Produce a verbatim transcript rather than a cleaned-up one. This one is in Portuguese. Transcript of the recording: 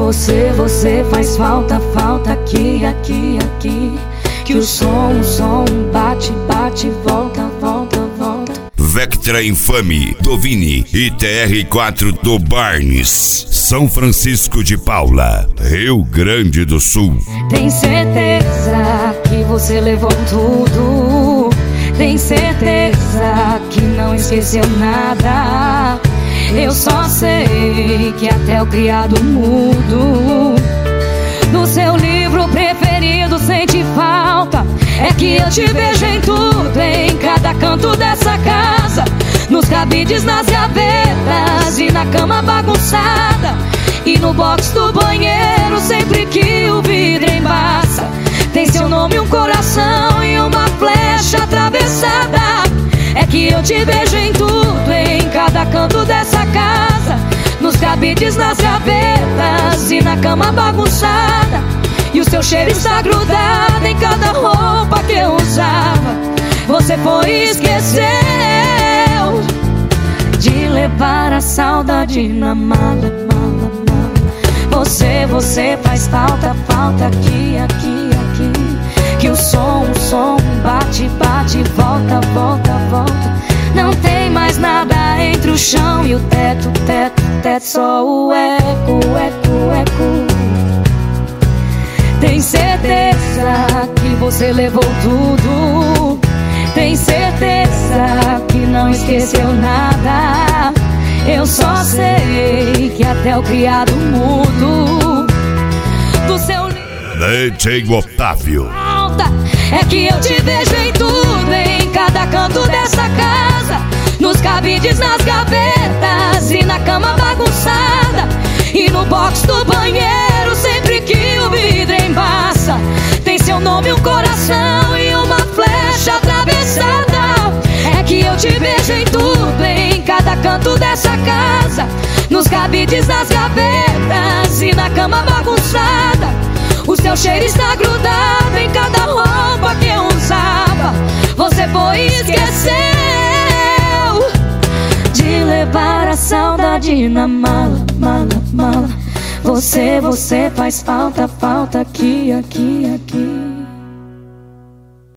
Você, você faz falta, falta aqui, aqui, aqui. Que o som, o som bate, bate, volta, volta, volta. Vectra Infame do Vini e T R quatro do Barnes, São Francisco de Paula, Rio Grande do Sul. Tem certeza que você levou tudo? Tem certeza que não esqueceu nada? Eu só sei que até o criado mudo do seu livro preferido sente falta. É que eu te vejo em tudo, em cada canto dessa casa, nos cabides, nas gavetas e na cama bagunçada, e no box do banheiro sempre que o vidro embaça. Tem seu nome, um coração e uma flecha atravessada. É que eu te vejo em tudo, em cada canto dessa casa, nos cabides, nas gavetas e na cama bagunçada, e o seu cheiro está grudado em cada roupa que eu usava. Você foi e esqueceu de levar a saudade na mala, mala, mala. Você, você faz falta, falta aqui, aqui, aqui. Que o som, o som bate, bate, volta, volta, volta. Não tem mais nada entre o chão e o teto, teto, teto. Só o eco, eco, eco. Tem certeza que você levou tudo? Tem certeza que não esqueceu nada? Eu só sei que até o criado mudo do seu D J Otávio. É que eu te vejo em tudo, em cada canto dessa casa, nos cabides, nas gavetas e na cama bagunçada, e no box do banheiro sempre que o vidro embaça. Tem seu nome, um coração e uma flecha atravessada. É que eu te vejo em tudo, em cada canto dessa casa, nos cabides, nas gavetas e na cama bagunçada. O seu cheiro está grudado em cada roupa que eu usava. Você foi e esqueceu de levar a saudade na mala, mala, mala. Você, você faz falta, falta aqui, aqui, aqui.